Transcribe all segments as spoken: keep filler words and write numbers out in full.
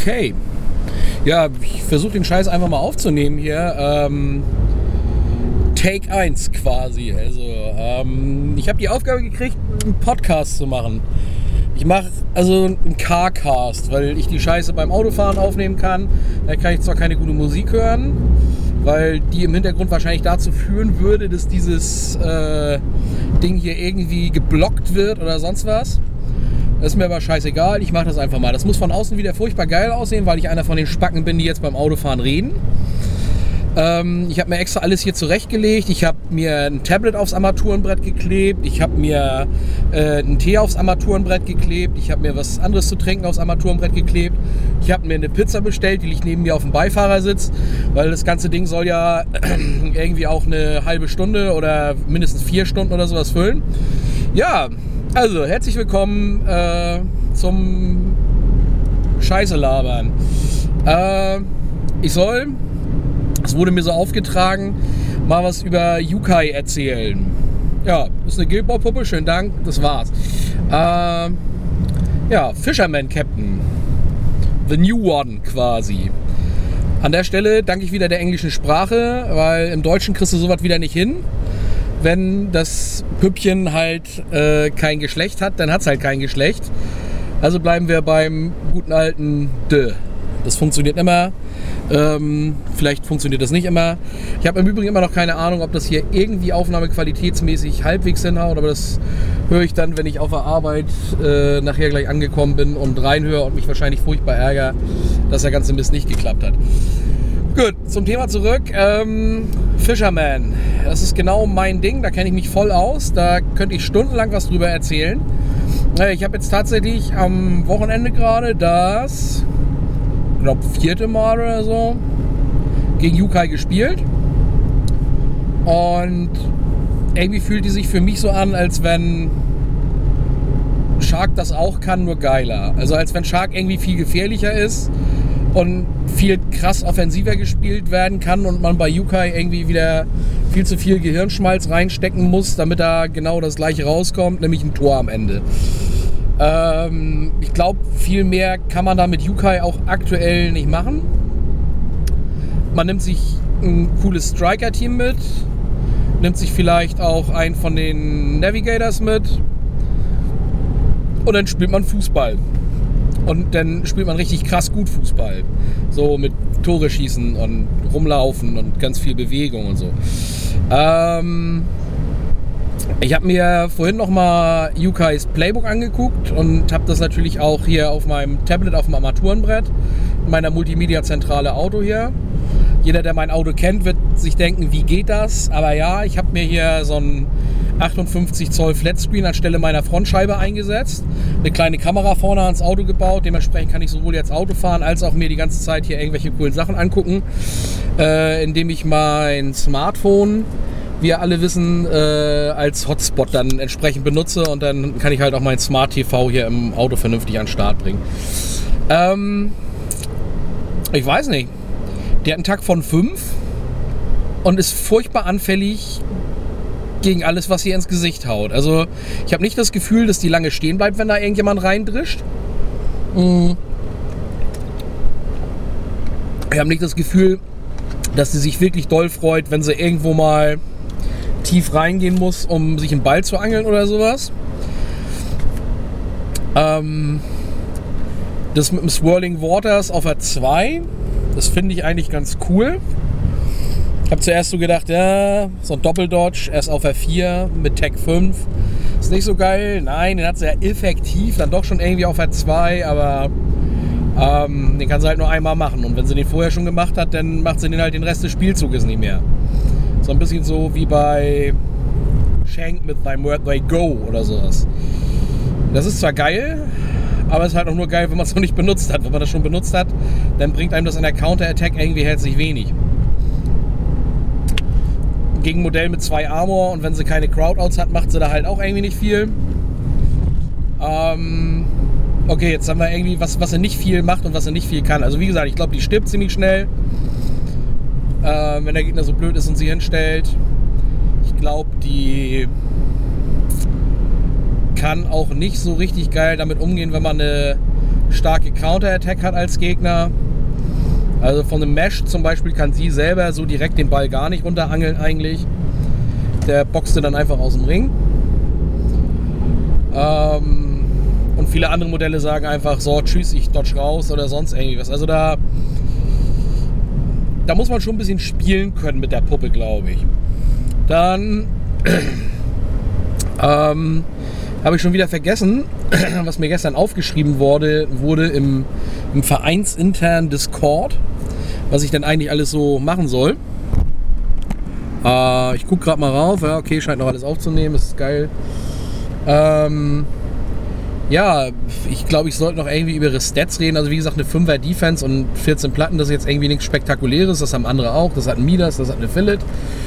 Okay. Ja, ich versuche den Scheiß einfach mal aufzunehmen hier. Ähm, Take eins quasi. Also, ähm, ich habe die Aufgabe gekriegt, einen Podcast zu machen. Ich mache also einen Carcast, weil ich die Scheiße beim Autofahren aufnehmen kann. Da kann ich zwar keine gute Musik hören, weil die im Hintergrund wahrscheinlich dazu führen würde, dass dieses äh, Ding hier irgendwie geblockt wird oder sonst was. Das ist mir aber scheißegal, ich mache das einfach mal. Das muss von außen wieder furchtbar geil aussehen, weil ich einer von den Spacken bin, die jetzt beim Autofahren reden. Ähm, ich habe mir extra alles hier zurechtgelegt. Ich habe mir ein Tablet aufs Armaturenbrett geklebt. Ich habe mir äh, einen Tee aufs Armaturenbrett geklebt. Ich habe mir was anderes zu trinken aufs Armaturenbrett geklebt. Ich habe mir eine Pizza bestellt, die liegt neben mir auf dem Beifahrersitz, weil das ganze Ding soll ja irgendwie auch eine halbe Stunde oder mindestens vier Stunden oder sowas füllen. Ja, also herzlich willkommen äh, zum Scheiße labern. Äh, ich soll, es wurde mir so aufgetragen, mal was über Yukai erzählen. Ja, ist eine Guild Ball Puppe, schönen Dank, das war's. Äh, ja, Fisherman Captain. The New One quasi. An der Stelle danke ich wieder der englischen Sprache, weil im Deutschen kriegst du sowas wieder nicht hin. Wenn das Püppchen halt äh, kein Geschlecht hat, dann hat es halt kein Geschlecht. Also bleiben wir beim guten alten D. Das funktioniert immer. Ähm, vielleicht funktioniert das nicht immer. Ich habe im Übrigen immer noch keine Ahnung, ob das hier irgendwie aufnahmequalitätsmäßig halbwegs hinhaut, aber das höre ich dann, wenn ich auf der Arbeit äh, nachher gleich angekommen bin und reinhöre und mich wahrscheinlich furchtbar ärgere, dass der ganze Mist nicht geklappt hat. Gut, zum Thema zurück. Ähm, Fisherman, das ist genau mein Ding, da kenne ich mich voll aus, da könnte ich stundenlang was drüber erzählen. Ich habe jetzt tatsächlich am Wochenende gerade das, ich glaube, vierte Mal oder so gegen Yukai gespielt und irgendwie fühlt die sich für mich so an, als wenn Shark das auch kann, nur geiler. Also als wenn Shark irgendwie viel gefährlicher ist und viel krass offensiver gespielt werden kann und man bei Yukai irgendwie wieder viel zu viel Gehirnschmalz reinstecken muss, damit da genau das gleiche rauskommt, nämlich ein Tor am Ende. Ähm, ich glaube, viel mehr kann man da mit Yukai auch aktuell nicht machen. Man nimmt sich ein cooles Striker-Team mit, nimmt sich vielleicht auch einen von den Navigators mit und dann spielt man Fußball. Und dann spielt man richtig krass gut Fußball. So mit Tore schießen und rumlaufen und ganz viel Bewegung und so. Ähm, ich habe mir vorhin nochmal Yukais Playbook angeguckt und habe das natürlich auch hier auf meinem Tablet auf dem Armaturenbrett, in meiner Multimedia-Zentrale Auto hier. Jeder, der mein Auto kennt, wird sich denken, wie geht das? Aber ja, ich habe mir hier so ein achtundfünfzig Zoll Flatscreen anstelle meiner Frontscheibe eingesetzt. Eine kleine Kamera vorne ans Auto gebaut. Dementsprechend kann ich sowohl jetzt Auto fahren, als auch mir die ganze Zeit hier irgendwelche coolen Sachen angucken. Äh, indem ich mein Smartphone, wie ihr alle wissen, äh, als Hotspot dann entsprechend benutze. Und dann kann ich halt auch mein Smart T V hier im Auto vernünftig an den Start bringen. Ähm, ich weiß nicht. Der hat einen Takt von fünf und ist furchtbar anfällig gegen alles, was hier ins Gesicht haut. Also ich habe nicht das Gefühl, dass die lange stehen bleibt, wenn da irgendjemand reindrischt. Ich habe nicht das Gefühl, dass sie sich wirklich doll freut, wenn sie irgendwo mal tief reingehen muss, um sich einen Ball zu angeln oder sowas. Ähm, das mit dem Swirling Waters auf der zwei, das finde ich eigentlich ganz cool. Ich habe zuerst so gedacht, ja, so ein Doppeldodge, erst auf R vier mit Tech fünf. Ist nicht so geil. Nein, den hat sie ja effektiv dann doch schon irgendwie auf R zwei, aber ähm, den kann sie halt nur einmal machen. Und wenn sie den vorher schon gemacht hat, dann macht sie den halt den Rest des Spielzuges nicht mehr. So ein bisschen so wie bei Shank mit Thy Where They Go oder sowas. Das ist zwar geil, aber es ist halt auch nur geil, wenn man es noch nicht benutzt hat. Wenn man das schon benutzt hat, dann bringt einem das in der Counter-Attack irgendwie herzlich wenig. Gegen ein Modell mit zwei Armor und wenn sie keine Crowdouts hat, macht sie da halt auch irgendwie nicht viel. Ähm, okay, jetzt haben wir irgendwie was, was sie nicht viel macht und was sie nicht viel kann. Also wie gesagt, ich glaube, die stirbt ziemlich schnell, äh, wenn der Gegner so blöd ist und sie hinstellt. Ich glaube, die kann auch nicht so richtig geil damit umgehen, wenn man eine starke Counter-Attack hat als Gegner. Also von einem Mesh zum Beispiel kann sie selber so direkt den Ball gar nicht runterangeln eigentlich. Der boxte dann einfach aus dem Ring. Ähm, und viele andere Modelle sagen einfach so, tschüss, ich dodge raus oder sonst irgendwie was. Also da, da muss man schon ein bisschen spielen können mit der Puppe, glaube ich. Dann ähm, habe ich schon wieder vergessen, was mir gestern aufgeschrieben wurde, wurde im, im vereinsinternen Discord, was ich denn eigentlich alles so machen soll. Äh, ich gucke gerade mal rauf, ja, okay, scheint noch alles aufzunehmen, das ist geil. Ähm, ja, ich glaube, ich sollte noch irgendwie über ihre Stats reden. Also wie gesagt, eine fünfer Defense und vierzehn Platten, das ist jetzt irgendwie nichts Spektakuläres. Das haben andere auch. Das hat ein Midas, das hat eine Philid.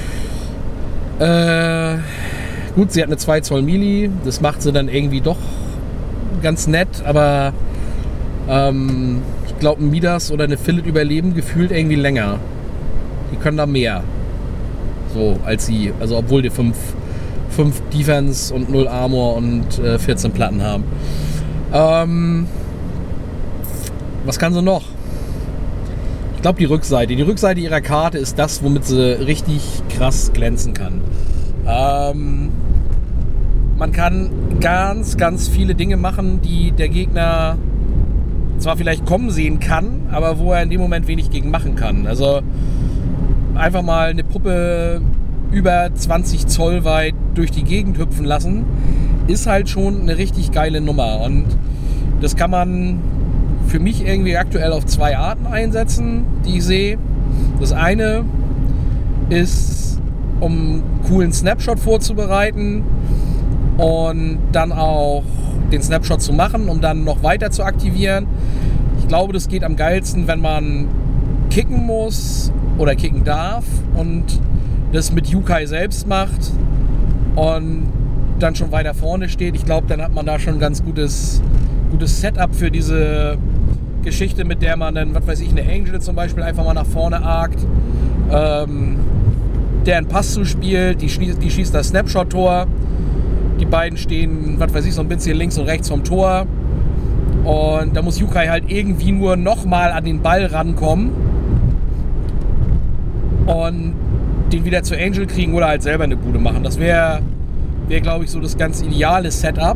Äh, gut, sie hat eine zwei Zoll Melee. Das macht sie dann irgendwie doch ganz nett. Aber ähm, ich glaube, ein Midas oder eine Philid überleben gefühlt irgendwie länger. Die können da mehr. So, als sie. Also obwohl die fünf fünf Defense und null Armor und äh, vierzehn Platten haben. Ähm, was kann sie noch? Ich glaube die Rückseite. Die Rückseite ihrer Karte ist das, womit sie richtig krass glänzen kann. Ähm, man kann ganz, ganz viele Dinge machen, die der Gegner zwar vielleicht kommen sehen kann, aber wo er in dem Moment wenig gegen machen kann. Also einfach mal eine Puppe über zwanzig Zoll weit durch die Gegend hüpfen lassen, ist halt schon eine richtig geile Nummer. Und das kann man für mich irgendwie aktuell auf zwei Arten einsetzen, die ich sehe. Das eine ist, um einen coolen Snapshot vorzubereiten und dann auch den Snapshot zu machen, um dann noch weiter zu aktivieren. Ich glaube, das geht am geilsten, wenn man kicken muss oder kicken darf und das mit Yukai selbst macht und dann schon weiter vorne steht. Ich glaube, dann hat man da schon ein ganz gutes, gutes Setup für diese Geschichte, mit der man dann, was weiß ich, eine Angel zum Beispiel einfach mal nach vorne argt, ähm, der einen Pass zuspielt, die, schießt, die schießt das Snapshot-Tor, die beiden stehen, was weiß ich, so ein bisschen links und rechts vom Tor und da muss Yukai halt irgendwie nur nochmal an den Ball rankommen und den wieder zu Angel kriegen oder halt selber eine Bude machen. Das wäre, wär, glaube ich, so das ganz ideale Setup.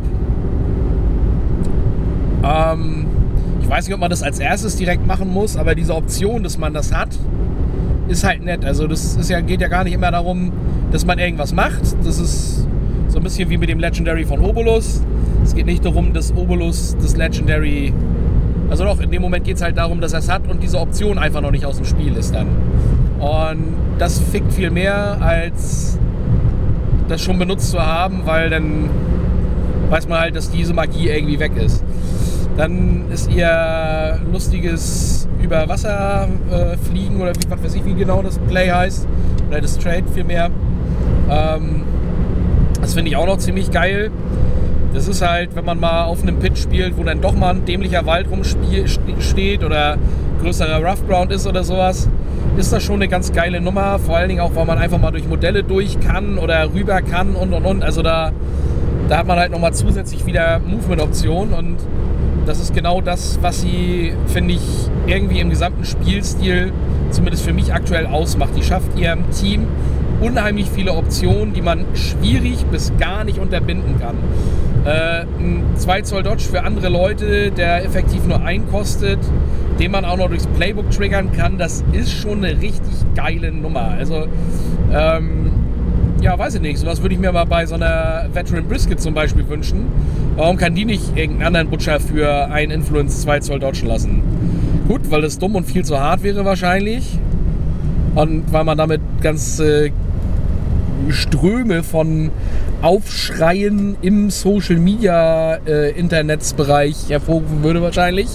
Ähm, ich weiß nicht, ob man das als erstes direkt machen muss, aber diese Option, dass man das hat, ist halt nett. Also das ist ja, geht ja gar nicht immer darum, dass man irgendwas macht. Das ist so ein bisschen wie mit dem Legendary von Obolus. Es geht nicht darum, dass Obolus das Legendary... Also doch, in dem Moment geht es halt darum, dass er es hat und diese Option einfach noch nicht aus dem Spiel ist dann. Und das fickt viel mehr, als das schon benutzt zu haben, weil dann weiß man halt, dass diese Magie irgendwie weg ist. Dann ist ihr lustiges über Wasser äh, fliegen oder wie, was weiß ich, wie genau das Play heißt. Oder das Trade vielmehr. Ähm, das finde ich auch noch ziemlich geil. Das ist halt, wenn man mal auf einem Pitch spielt, wo dann doch mal ein dämlicher Wald rumsteht oder größerer Rough Ground ist oder sowas, ist das schon eine ganz geile Nummer. Vor allen Dingen auch, weil man einfach mal durch Modelle durch kann oder rüber kann und und und. Also da, da hat man halt nochmal zusätzlich wieder Movement-Optionen und das ist genau das, was sie, finde ich, irgendwie im gesamten Spielstil, zumindest für mich aktuell, ausmacht. Die schafft ihrem Team unheimlich viele Optionen, die man schwierig bis gar nicht unterbinden kann. Äh, ein zwei Zoll Dodge für andere Leute, der effektiv nur einen kostet, den man auch noch durchs Playbook triggern kann, das ist schon eine richtig geile Nummer. Also, ähm, ja, weiß ich nicht, sowas würde ich mir mal bei so einer Veteran Brisket zum Beispiel wünschen. Warum kann die nicht irgendeinen anderen Butcher für einen Influence zwei Zoll dodgen lassen? Gut, weil das dumm und viel zu hart wäre wahrscheinlich. Und weil man damit ganz äh, Ströme von Aufschreien im Social Media äh, Internetsbereich hervorrufen würde wahrscheinlich.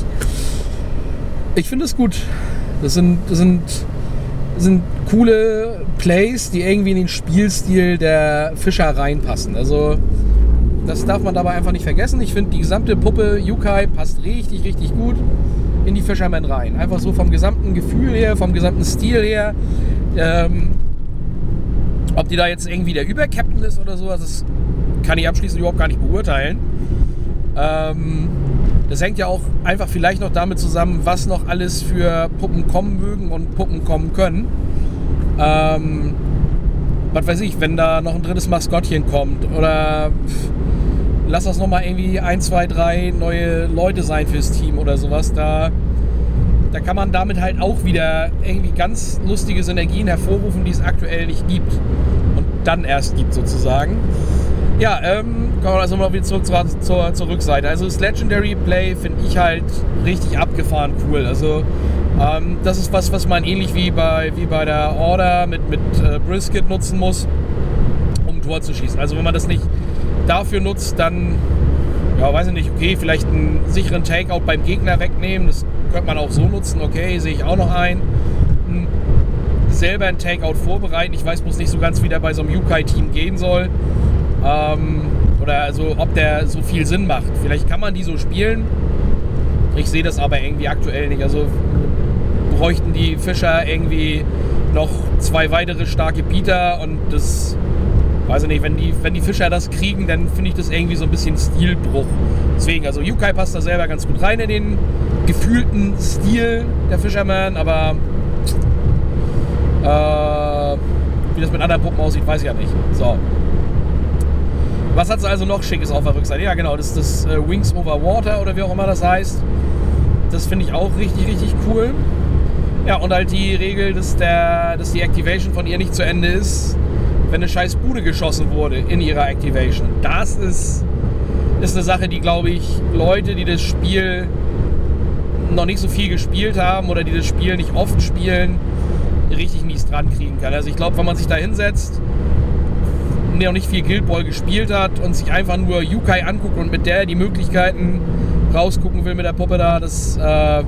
Ich finde es gut. Das sind, das sind, das sind coole Plays, die irgendwie in den Spielstil der Fischer reinpassen. Also das darf man dabei einfach nicht vergessen. Ich finde, die gesamte Puppe Yukai passt richtig, richtig gut in die Fisherman rein. Einfach so vom gesamten Gefühl her, vom gesamten Stil her. Ähm, ob die da jetzt irgendwie der Übercaptain ist oder sowas, das kann ich abschließend überhaupt gar nicht beurteilen. Ähm, Das hängt ja auch einfach vielleicht noch damit zusammen, was noch alles für Puppen kommen mögen und Puppen kommen können. Ähm, was weiß ich, wenn da noch ein drittes Maskottchen kommt oder pff, lass das nochmal irgendwie ein, zwei, drei neue Leute sein fürs Team oder sowas. Da, da kann man damit halt auch wieder irgendwie ganz lustige Synergien hervorrufen, die es aktuell nicht gibt und dann erst gibt sozusagen. Ja, ähm, kommen wir also mal wieder zurück zur, zur, zur Rückseite. Also das Legendary Play finde ich halt richtig abgefahren cool. Also ähm, das ist was, was man ähnlich wie bei, wie bei der Order mit, mit äh, Brisket nutzen muss, um ein Tor zu schießen. Also wenn man das nicht dafür nutzt, dann, ja, weiß ich nicht, okay, vielleicht einen sicheren Takeout beim Gegner wegnehmen. Das könnte man auch so nutzen, okay, sehe ich auch noch ein. Hm, selber einen Takeout vorbereiten. Ich weiß bloß nicht so ganz, wie der bei so einem Yukai-Team gehen soll. Ähm, oder also ob der so viel Sinn macht. Vielleicht kann man die so spielen. Ich sehe das aber irgendwie aktuell nicht. Also bräuchten die Fischer irgendwie noch zwei weitere starke Beater und das, weiß ich nicht, wenn die, wenn die Fischer das kriegen, dann finde ich das irgendwie so ein bisschen Stilbruch. Deswegen, also Yukai passt da selber ganz gut rein in den gefühlten Stil der Fisherman, aber äh, wie das mit anderen Puppen aussieht, weiß ich ja nicht. So. Was hat es also noch Schickes auf der Rückseite? Ja genau, das ist das äh, Wings Over Water oder wie auch immer das heißt. Das finde ich auch richtig, richtig cool. Ja, und halt die Regel, dass, der, dass die Activation von ihr nicht zu Ende ist, wenn eine scheiß Bude geschossen wurde in ihrer Activation. Das ist, ist eine Sache, die, glaube ich, Leute, die das Spiel noch nicht so viel gespielt haben oder die das Spiel nicht oft spielen, richtig mies dran kriegen kann. Also ich glaube, wenn man sich da hinsetzt, der noch nicht viel Guild Ball gespielt hat und sich einfach nur Yukai anguckt und mit der die Möglichkeiten rausgucken will mit der Puppe da, das äh,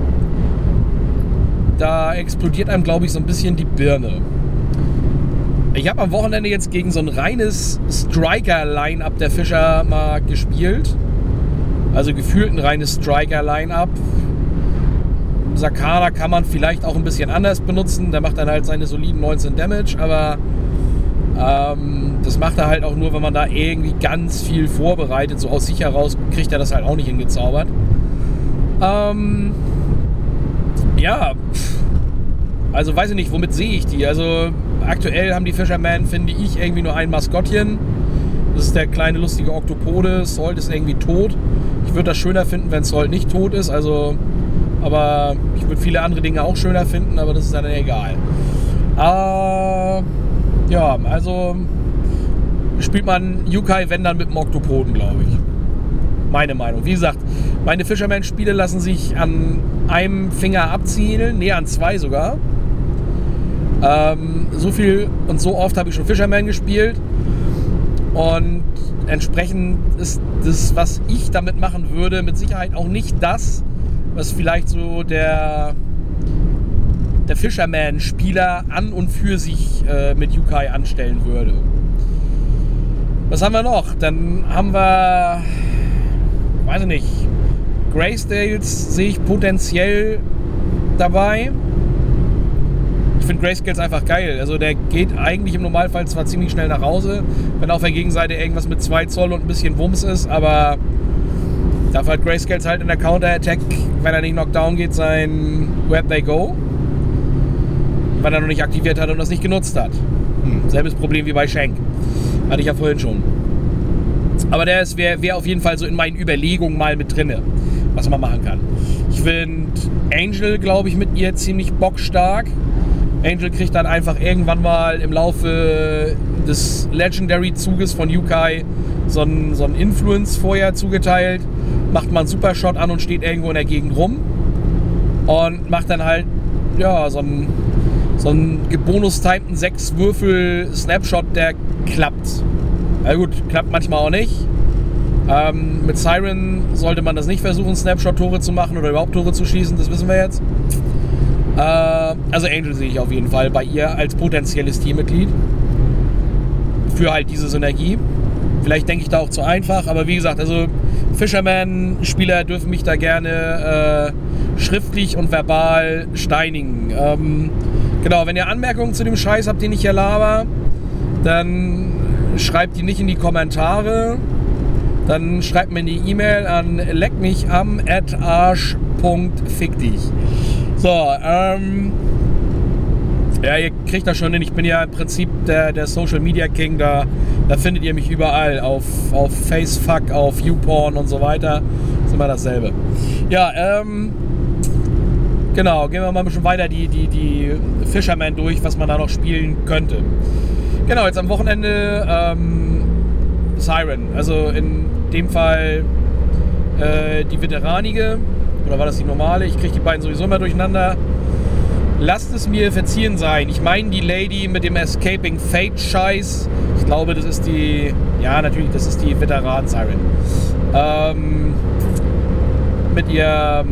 da explodiert einem, glaube ich, so ein bisschen die Birne. Ich habe am Wochenende jetzt gegen so ein reines Striker-Line-Up der Fischer mal gespielt. Also gefühlt ein reines Striker-Line-Up. Sakana kann man vielleicht auch ein bisschen anders benutzen. Der macht dann halt seine soliden neunzehn Damage, aber ähm, das macht er halt auch nur, wenn man da irgendwie ganz viel vorbereitet. So aus sich heraus kriegt er das halt auch nicht hingezaubert. Ähm, ja, also weiß ich nicht, womit sehe ich die? Also aktuell haben die Fishermen, finde ich, irgendwie nur ein Maskottchen. Das ist der kleine lustige Oktopode. Salt ist irgendwie tot. Ich würde das schöner finden, wenn Salt nicht tot ist. Also, aber ich würde viele andere Dinge auch schöner finden, aber das ist dann egal. Äh, ja, also spielt man Yukai, wenn dann mit dem Oktopoden, glaube ich. Meine Meinung. Wie gesagt, meine Fisherman-Spiele lassen sich an einem Finger abzielen, nee, an zwei sogar. Ähm, so viel und so oft habe ich schon Fisherman gespielt und entsprechend ist das, was ich damit machen würde, mit Sicherheit auch nicht das, was vielleicht so der der Fisherman-Spieler an und für sich äh, mit Yukai anstellen würde. Was haben wir noch? Dann haben wir, weiß ich nicht, Grayscales sehe ich potenziell dabei. Ich finde Grayscales einfach geil. Also der geht eigentlich im Normalfall zwar ziemlich schnell nach Hause, wenn auf der Gegenseite irgendwas mit zwei Zoll und ein bisschen Wumms ist, aber darf halt Grayscales halt in der Counter-Attack, wenn er nicht Knockdown geht, sein Where They Go. Weil er noch nicht aktiviert hat und das nicht genutzt hat. Hm, selbes Problem wie bei Shank. Hatte ich ja vorhin schon. Aber der wäre wär auf jeden Fall so in meinen Überlegungen mal mit drinne, was man machen kann. Ich finde Angel, glaube ich, mit ihr ziemlich bockstark. Angel kriegt dann einfach irgendwann mal im Laufe des Legendary-Zuges von Yukai so ein, so ein Influence vorher zugeteilt. Macht man einen Supershot an und steht irgendwo in der Gegend rum. Und macht dann halt, ja, so ein so ein gebonus-timten sechs Würfel Snapshot, der klappt. Na gut, klappt manchmal auch nicht. Ähm, mit Siren sollte man das nicht versuchen, Snapshot-Tore zu machen oder überhaupt Tore zu schießen, das wissen wir jetzt. Äh, also Angel sehe ich auf jeden Fall bei ihr als potenzielles Teammitglied. Für halt diese Synergie. Vielleicht denke ich da auch zu einfach, aber wie gesagt, also Fisherman-Spieler dürfen mich da gerne äh, schriftlich und verbal steinigen. Ähm, genau, wenn ihr Anmerkungen zu dem Scheiß habt, den ich hier laber, dann schreibt die nicht in die Kommentare, dann schreibt mir eine E-Mail an leckmicham at arsch punkt fick dich. So, ähm, ja, ihr kriegt das schon hin. Ich bin ja im Prinzip der, der Social Media King. Da, da findet ihr mich überall. Auf, auf Facefuck, auf YouPorn und so weiter. Das ist immer dasselbe. Ja, ähm, genau. Gehen wir mal ein bisschen weiter die, die, die Fisherman durch, was man da noch spielen könnte. Genau, jetzt am Wochenende ähm, Siren. Also in dem Fall äh, die veteranige. Oder war das die normale? Ich kriege die beiden sowieso immer durcheinander. Lasst es mir verziehen sein. Ich meine die Lady mit dem Escaping Fate Scheiß. Ich glaube, das ist die... Ja, natürlich, das ist die Veteran-Siren. Ähm, mit ihr...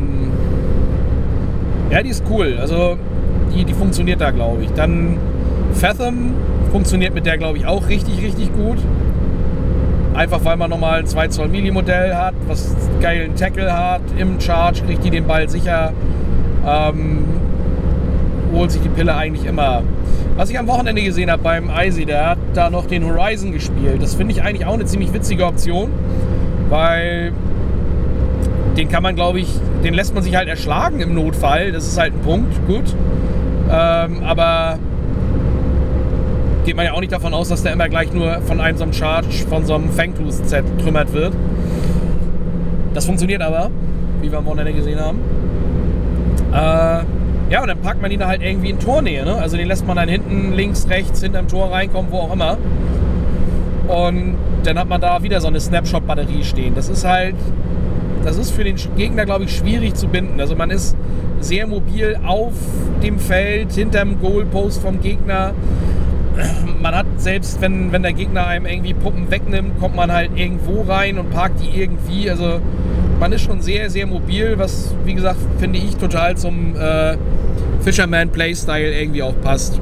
Ja, die ist cool. Also, die, die funktioniert da, glaube ich. Dann Fathom funktioniert mit der, glaube ich, auch richtig, richtig gut. Einfach, weil man nochmal ein zwei Zoll Milli Modell hat, was geilen Tackle hat. Im Charge kriegt die den Ball sicher. Ähm... holt sich die Pille eigentlich immer. Was ich am Wochenende gesehen habe beim Icy, der hat da noch den Horizon gespielt. Das finde ich eigentlich auch eine ziemlich witzige Option, weil den kann man, glaube ich, den lässt man sich halt erschlagen im Notfall. Das ist halt ein Punkt, gut. Ähm, aber geht man ja auch nicht davon aus, dass der immer gleich nur von einem so einem Charge, von so einem Fangtooth zertrümmert wird. Das funktioniert aber, wie wir am Wochenende gesehen haben. Äh, Ja, und dann packt man ihn halt irgendwie in Tornähe, ne? Also den lässt man dann hinten, links, rechts, hinterm Tor reinkommen, wo auch immer. Und dann hat man da wieder so eine Snapshot-Batterie stehen. Das ist halt, das ist für den Gegner, glaube ich, schwierig zu binden. Also man ist sehr mobil auf dem Feld, hinterm Goalpost vom Gegner. Man hat, selbst wenn, wenn der Gegner einem irgendwie Puppen wegnimmt, kommt man halt irgendwo rein und parkt die irgendwie. Also man ist schon sehr, sehr mobil, was, wie gesagt, finde ich total zum äh, Fisherman Playstyle irgendwie auch passt.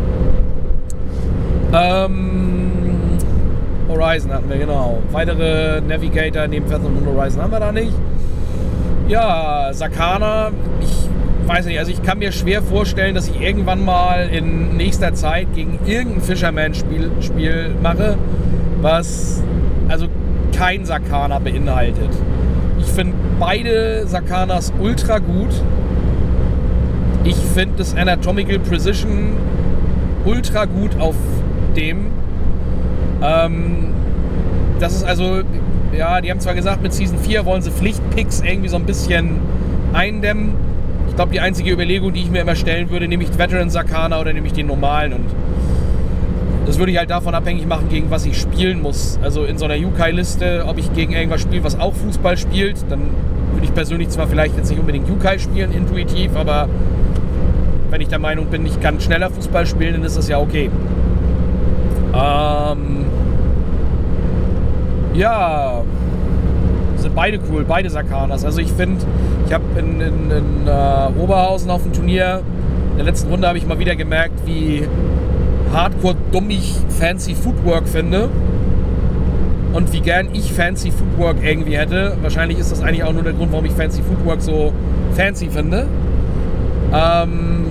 Ähm, Horizon hatten wir, genau. Weitere Navigator neben Fathom und Horizon haben wir da nicht. Ja, Sakana, ich weiß nicht, also ich kann mir schwer vorstellen, dass ich irgendwann mal in nächster Zeit gegen irgendein Fisherman-Spiel Spiel mache, was also kein Sakana beinhaltet. Ich finde beide Sakanas ultra gut. Ich finde das Anatomical Precision ultra gut auf dem. Ähm, das ist also, ja, die haben zwar gesagt, mit Season vier wollen sie Pflichtpicks irgendwie so ein bisschen eindämmen. Ich glaube, die einzige Überlegung, die ich mir immer stellen würde, nehme ich Veteran Sakana oder nehme ich den normalen. Und das würde ich halt davon abhängig machen, gegen was ich spielen muss. Also in so einer Yukai-Liste, ob ich gegen irgendwas spiele, was auch Fußball spielt, dann würde ich persönlich zwar vielleicht jetzt nicht unbedingt Yukai spielen, intuitiv, aber wenn ich der Meinung bin, ich kann schneller Fußball spielen, dann ist das ja okay. Ähm, ja, sind beide cool, beide Sakanas. Also ich finde, ich habe in, in, in uh, Oberhausen auf dem Turnier, in der letzten Runde habe ich mal wieder gemerkt, wie hardcore dumm ich Fancy Footwork finde und wie gern ich Fancy Footwork irgendwie hätte. Wahrscheinlich ist das eigentlich auch nur der Grund, warum ich Fancy Footwork so fancy finde. Ähm,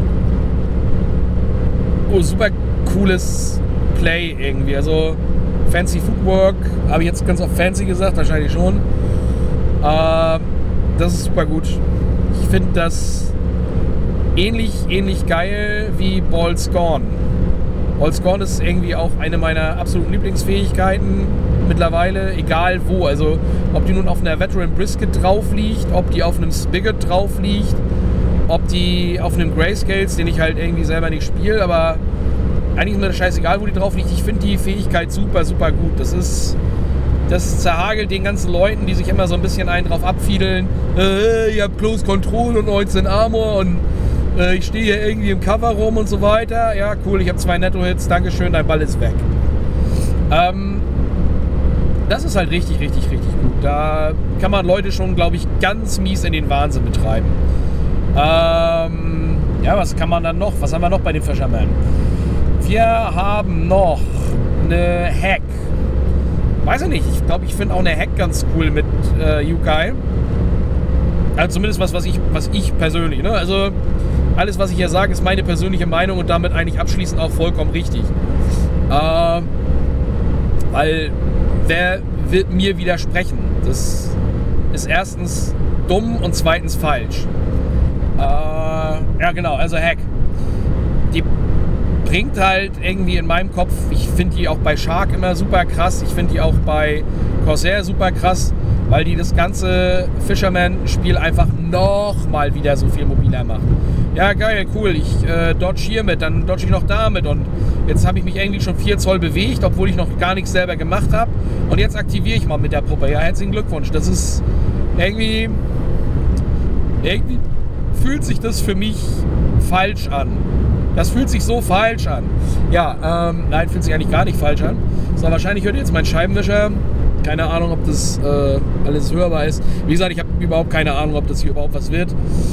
oh, super cooles Play irgendwie. Also Fancy Footwork, habe ich jetzt ganz oft fancy gesagt, wahrscheinlich schon. Ähm, das ist super gut. Ich finde das ähnlich, ähnlich geil wie Ball Scorn. Ball Scorn ist irgendwie auch eine meiner absoluten Lieblingsfähigkeiten mittlerweile, egal wo. Also ob die nun auf einer Veteran Brisket drauf liegt, ob die auf einem Spigot drauf liegt, ob die auf einem Grayscales, den ich halt irgendwie selber nicht spiele, aber eigentlich ist mir das scheißegal, wo die drauf liegt. Ich finde die Fähigkeit super, super gut. Das ist, das zerhagelt den ganzen Leuten, die sich immer so ein bisschen einen drauf abfiedeln. Äh, ich hab Close Control und neunzehn Armor und äh, ich stehe hier irgendwie im Cover rum und so weiter. Ja, cool, ich habe zwei Netto-Hits, dankeschön, dein Ball ist weg. Ähm, das ist halt richtig, richtig, richtig gut. Da kann man Leute schon, glaube ich, ganz mies in den Wahnsinn betreiben. Ähm, ja, was kann man dann noch? Was haben wir noch bei den Fisherman? Wir haben noch eine Hack. Weiß ich nicht, ich glaube, ich finde auch eine Hack ganz cool mit äh, Yukai. Also zumindest was, was ich, was ich persönlich, ne? Also alles, was ich hier sage, ist meine persönliche Meinung und damit eigentlich abschließend auch vollkommen richtig. Äh, weil wer, wird mir widersprechen. Das ist erstens dumm und zweitens falsch. Äh, ja genau, also Hack. Die bringt halt irgendwie in meinem Kopf, ich finde die auch bei Shark immer super krass, ich finde die auch bei Corsair super krass, weil die das ganze Fisherman-Spiel einfach nochmal wieder so viel mobiler macht. Ja geil, cool, ich äh, dodge hier mit, dann dodge ich noch damit und jetzt habe ich mich irgendwie schon vier Zoll bewegt, obwohl ich noch gar nichts selber gemacht habe und jetzt aktiviere ich mal mit der Puppe. Ja, herzlichen Glückwunsch, das ist irgendwie, irgendwie fühlt sich das für mich falsch an. Das fühlt sich so falsch an. Ja, ähm, nein, fühlt sich eigentlich gar nicht falsch an. So, wahrscheinlich hört ihr jetzt mein Scheibenwischer. Keine Ahnung, ob das äh, alles hörbar ist. Wie gesagt, ich habe überhaupt keine Ahnung, ob das hier überhaupt was wird.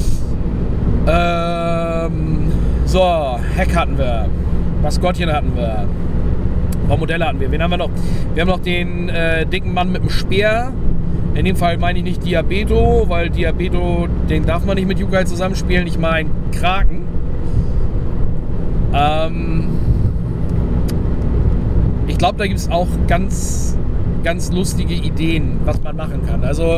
Ähm, so, Heck hatten wir. Maskottchen hatten wir. Ein paar Modelle hatten wir. Wen haben wir noch? Wir haben noch den äh, dicken Mann mit dem Speer. In dem Fall meine ich nicht Diabeto, weil Diabeto, den darf man nicht mit Yukai zusammenspielen. Ich meine Kraken. Ähm, ich glaube, da gibt es auch ganz, ganz lustige Ideen, was man machen kann. Also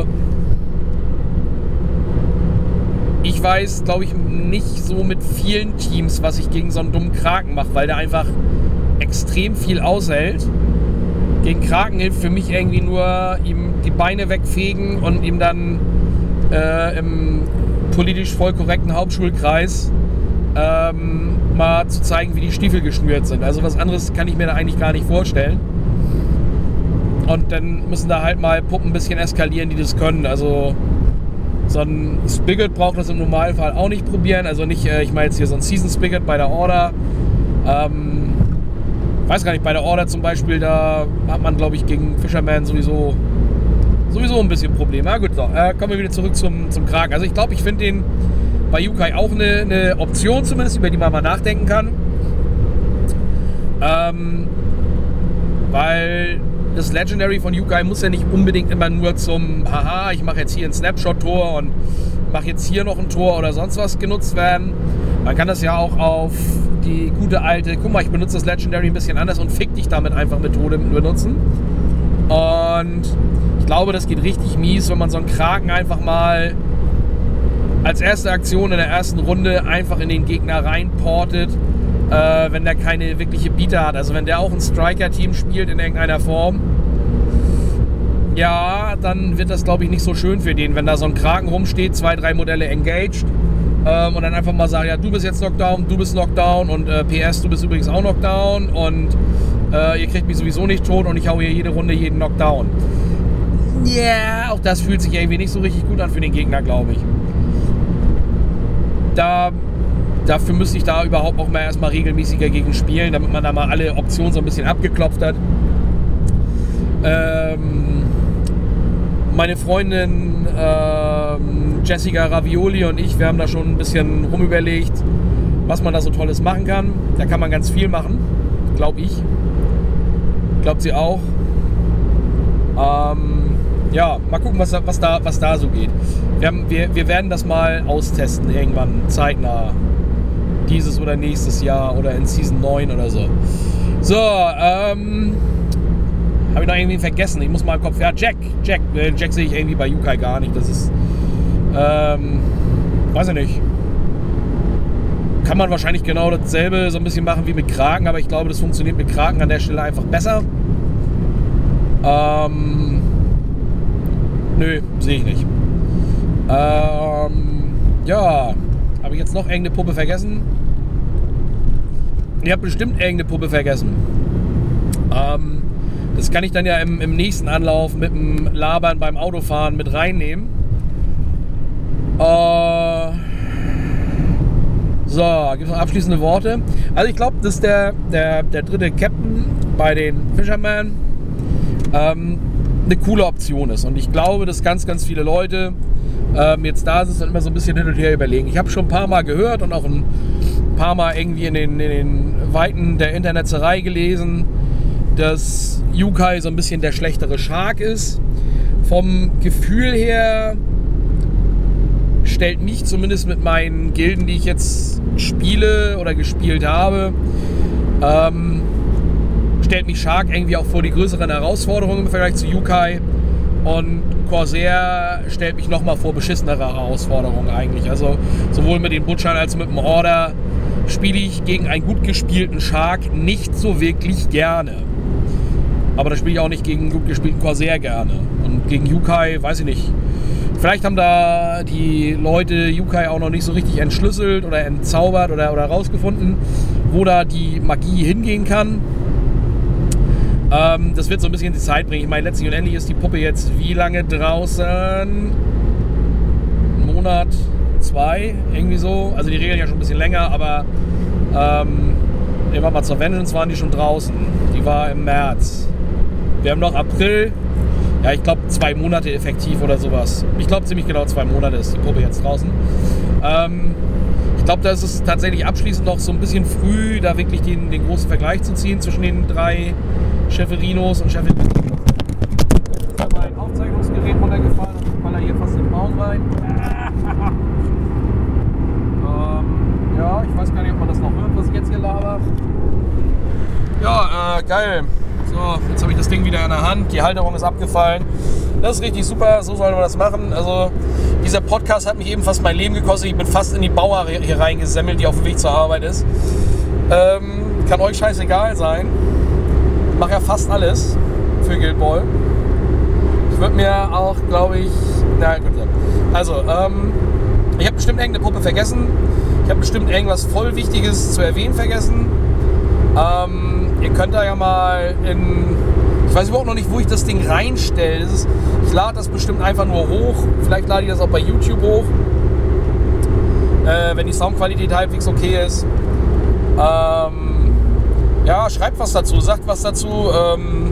ich weiß, glaube ich, nicht so mit vielen Teams, was ich gegen so einen dummen Kraken mache, weil der einfach extrem viel aushält. Gegen Kraken hilft für mich irgendwie nur, ihm die Beine wegfegen und ihm dann äh, im politisch voll korrekten Hauptschulkreis ähm, mal zu zeigen, wie die Stiefel geschnürt sind. Also was anderes kann ich mir da eigentlich gar nicht vorstellen. Und dann müssen da halt mal Puppen ein bisschen eskalieren, die das können. Also so ein Spigot braucht das im Normalfall auch nicht probieren. Also nicht, äh, ich meine jetzt hier so ein Season Spigot bei der Order. Ähm, weiß gar nicht, bei der Order zum Beispiel, da hat man, glaube ich, gegen Fisherman sowieso sowieso ein bisschen Probleme. Na gut, so, äh, kommen wir wieder zurück zum, zum Kraken. Also ich glaube, ich finde den bei Yukai auch eine, eine Option zumindest, über die man mal nachdenken kann. Ähm, weil das Legendary von Yukai muss ja nicht unbedingt immer nur zum Haha, ich mache jetzt hier ein Snapshot-Tor und mache jetzt hier noch ein Tor oder sonst was genutzt werden. Man kann das ja auch auf die gute alte, guck mal, ich benutze das Legendary ein bisschen anders und fick dich damit einfach Methode benutzen. Und ich glaube, das geht richtig mies, wenn man so einen Kraken einfach mal als erste Aktion in der ersten Runde einfach in den Gegner reinportet, äh, wenn der keine wirkliche Bieter hat. Also wenn der auch ein Striker-Team spielt in irgendeiner Form, ja, dann wird das, glaube ich, nicht so schön für den, wenn da so ein Kraken rumsteht, zwei, drei Modelle engaged ähm, und dann einfach mal sagen, ja, du bist jetzt Knockdown, du bist Knockdown und äh, P S, du bist übrigens auch Knockdown und äh, ihr kriegt mich sowieso nicht tot und ich hau hier jede Runde jeden Knockdown. Ja, yeah, auch das fühlt sich irgendwie nicht so richtig gut an für den Gegner, glaube ich. Da, dafür müsste ich da überhaupt auch mal erstmal regelmäßiger gegen spielen, damit man da mal alle Optionen so ein bisschen abgeklopft hat. Ähm, meine Freundin ähm, Jessica Ravioli und ich, wir haben da schon ein bisschen rumüberlegt, was man da so Tolles machen kann. Da kann man ganz viel machen, glaube ich. Glaubt sie auch. Ähm, ja, mal gucken, was, was, da, was da so geht. Wir, haben, wir, wir werden das mal austesten, irgendwann zeitnah. Dieses oder nächstes Jahr oder in Season neun oder so. So, ähm... habe ich noch irgendwie vergessen. Ich muss mal im Kopf... Ja, Jack. Jack. Jack sehe ich irgendwie bei Yukai gar nicht. Das ist... Ähm... Weiß ich nicht. Kann man wahrscheinlich genau dasselbe so ein bisschen machen wie mit Kraken, aber ich glaube, das funktioniert mit Kraken an der Stelle einfach besser. Ähm... Nö, sehe ich nicht. Ähm... Ja... Habe ich jetzt noch irgendeine Puppe vergessen? Ich habe bestimmt irgendeine Puppe vergessen. Ähm... Das kann ich dann ja im, im nächsten Anlauf mit dem Labern beim Autofahren mit reinnehmen. Äh, so, gibt es noch abschließende Worte? Also ich glaube, dass der, der, der dritte Captain bei den Fisherman ähm, eine coole Option ist. Und ich glaube, dass ganz, ganz viele Leute ähm, jetzt da sind und immer so ein bisschen hin und her überlegen. Ich habe schon ein paar Mal gehört und auch ein paar Mal irgendwie in den, in den Weiten der Internetzerei gelesen, dass Yukai so ein bisschen der schlechtere Shark ist. Vom Gefühl her stellt mich zumindest mit meinen Gilden, die ich jetzt spiele oder gespielt habe, ähm, stellt mich Shark irgendwie auch vor die größeren Herausforderungen im Vergleich zu Yukai. Und Corsair stellt mich nochmal vor beschissenere Herausforderungen eigentlich. Also sowohl mit den Butchern als mit dem Order spiele ich gegen einen gut gespielten Shark nicht so wirklich gerne. Aber da spiele ich auch nicht gegen einen gut gespielten Corsair gerne. Und gegen Yukai, weiß ich nicht. Vielleicht haben da die Leute Yukai auch noch nicht so richtig entschlüsselt oder entzaubert oder, oder rausgefunden, wo da die Magie hingehen kann. Ähm, das wird so ein bisschen die Zeit bringen. Ich meine, letztlich und endlich ist die Puppe jetzt wie lange draußen? Ein Monat, zwei, irgendwie so. Also die regeln ja schon ein bisschen länger, aber ähm, irgendwann mal zur Vengeance waren die schon draußen. Die war im März. Wir haben noch April. Ja, ich glaube zwei Monate effektiv oder sowas. Ich glaube ziemlich genau zwei Monate ist die Puppe jetzt draußen. Ähm, ich glaube, da ist es tatsächlich abschließend noch so ein bisschen früh, da wirklich den, den großen Vergleich zu ziehen zwischen den drei Schäferinos und Schäferinos. Jetzt ist da mein Aufzeichnungsgerät runtergefallen und ich falle hier fast in den Baum rein. ähm, ja, ich weiß gar nicht, ob man das noch hört, was ich jetzt hier laber. Ja, äh, geil. So, jetzt habe ich das Ding wieder in der Hand, die Halterung ist abgefallen. Das ist richtig super, so sollen wir das machen. Also dieser Podcast hat mich eben fast mein Leben gekostet. Ich bin fast in die Bauer hier reingesemmelt, die auf dem Weg zur Arbeit ist. Ähm, kann euch scheißegal sein. Ich mache ja fast alles für Guild Ball. Ich würde mir auch, glaube ich... Na gut, also, ähm, ich habe bestimmt irgendeine Puppe vergessen. Ich habe bestimmt irgendwas voll Wichtiges zu erwähnen vergessen. Ähm, ihr könnt da ja mal in... Ich weiß überhaupt noch nicht, wo ich das Ding reinstelle. Das ist, ich lade das bestimmt einfach nur hoch. Vielleicht lade ich das auch bei YouTube hoch. Äh, wenn die Soundqualität halbwegs okay ist. Ähm, ja, schreibt was dazu, sagt was dazu. Ähm,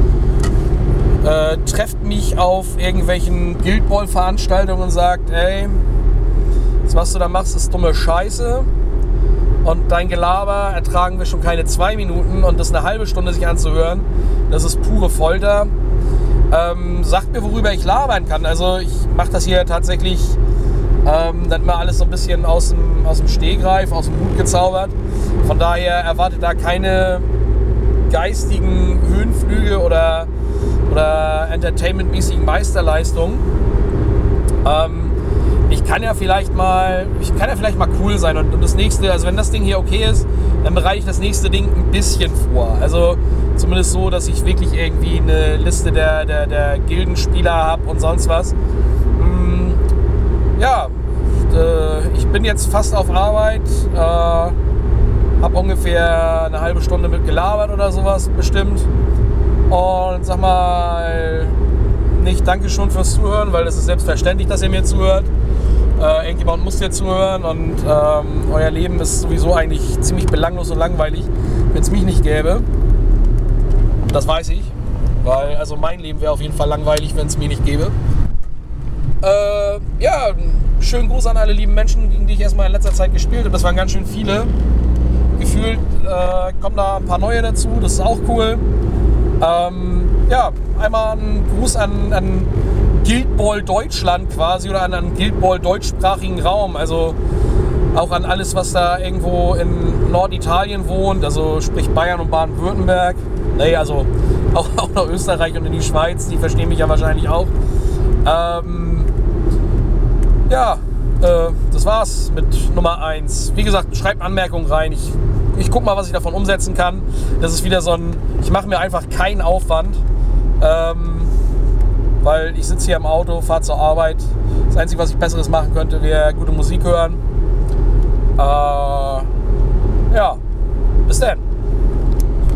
äh, trefft mich auf irgendwelchen Guild Ball Veranstaltungen und sagt, ey, das, was du da machst, ist dumme Scheiße. Und dein Gelaber ertragen wir schon keine zwei Minuten und das eine halbe Stunde sich anzuhören, das ist pure Folter. Ähm, sagt mir, worüber ich labern kann. Also ich mache das hier tatsächlich ähm, dann mal alles so ein bisschen aus dem, aus dem Stehgreif, aus dem Hut gezaubert. Von daher erwartet da keine geistigen Höhenflüge oder, oder entertainmentmäßigen Meisterleistungen. Ähm, Ich kann ja vielleicht mal, ich kann ja vielleicht mal cool sein und, und das nächste, also wenn das Ding hier okay ist, dann bereite ich das nächste Ding ein bisschen vor. Also zumindest so, dass ich wirklich irgendwie eine Liste der, der, der Gildenspieler habe und sonst was. Hm, ja, äh, ich bin jetzt fast auf Arbeit, äh, habe ungefähr eine halbe Stunde mit gelabert oder sowas bestimmt und sag mal nicht Dankeschön fürs Zuhören, weil es ist selbstverständlich, dass ihr mir zuhört. Äh, irgendjemand muss dir zuhören und ähm, euer Leben ist sowieso eigentlich ziemlich belanglos und langweilig, wenn es mich nicht gäbe. Das weiß ich, weil also mein Leben wäre auf jeden Fall langweilig, wenn es mich nicht gäbe. Äh, ja, schönen Gruß an alle lieben Menschen, gegen die ich erstmal in letzter Zeit gespielt habe. Das waren ganz schön viele. Gefühlt äh, kommen da ein paar neue dazu, das ist auch cool. Ähm, ja, einmal ein Gruß an, an Guild Ball Deutschland quasi oder an, an Guild Ball deutschsprachigen Raum. Also auch an alles, was da irgendwo in Norditalien wohnt, also sprich Bayern und Baden-Württemberg. Nee, also auch, auch noch Österreich und in die Schweiz, die verstehen mich ja wahrscheinlich auch. Ähm, ja, äh, das war's mit Nummer eins. Wie gesagt, schreibt Anmerkungen rein. Ich, ich guck mal, was ich davon umsetzen kann. Das ist wieder so ein, ich mache mir einfach keinen Aufwand. Ähm, weil ich sitze hier im Auto, fahre zur Arbeit. Das Einzige, was ich Besseres machen könnte, wäre gute Musik hören. Äh, ja, bis dann.